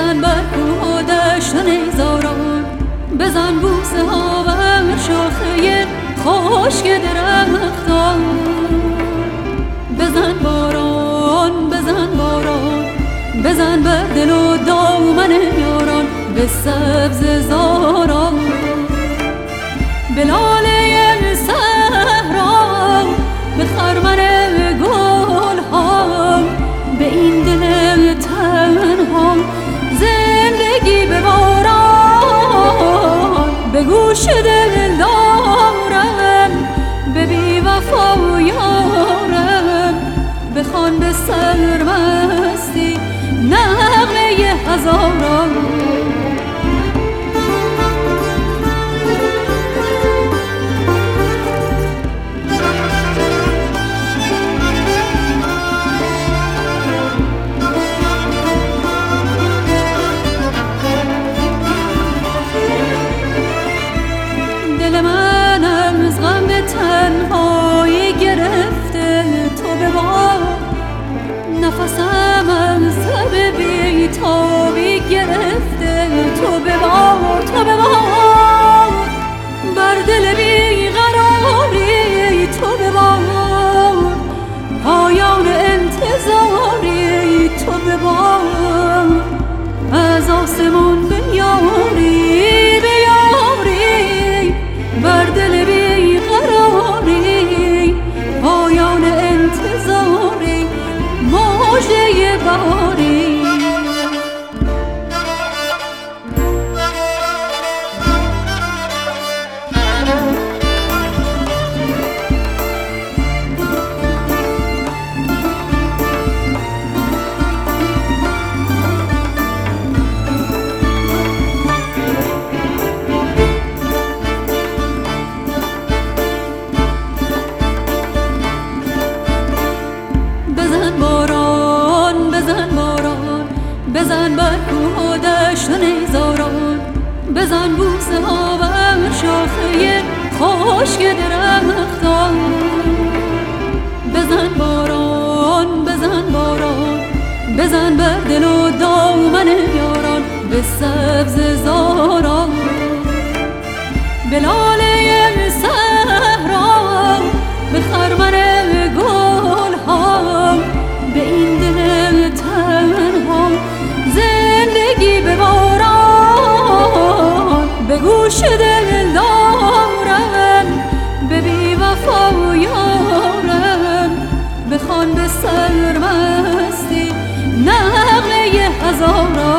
بزن بر کوه و دشت نیزاران، بزن بوسه ها بر شاخه خشک درختان. بزن باران بزن باران، بزن بر دل و دامن یاران، به سبز زاران. به لاله صحرا، به خرمن گل ها، به این دل تنها زندگی بباران. به گوش دل دارم به بی وفا یارم، بخوان به سرمستی نغمه هزاران. دل منم از غم تنهایی گرفته، تو ببار نفسم از تب بی‌تابی گرفته، تو ببار تو ببار بر دل بیقراری، تو ببار پایان انتظاری، تو ببار از آسمون بیاری بیاری بر دل بیقراری، پایان انتظاری موجه بهاری. بزن بر کوه و دشت نیزاران، بزن بوسه ها بر شاخه خشک درختان. بزن باران بزن باران، بزن بر دل و دامن یاران، به سبز زاران. به لاله صحرا، به خرمن گل ها، به این دل تنها زندگی بباران. به گوش دل دارم به بی وفا یارم، بخوان به سرمستی نغمه هزاران.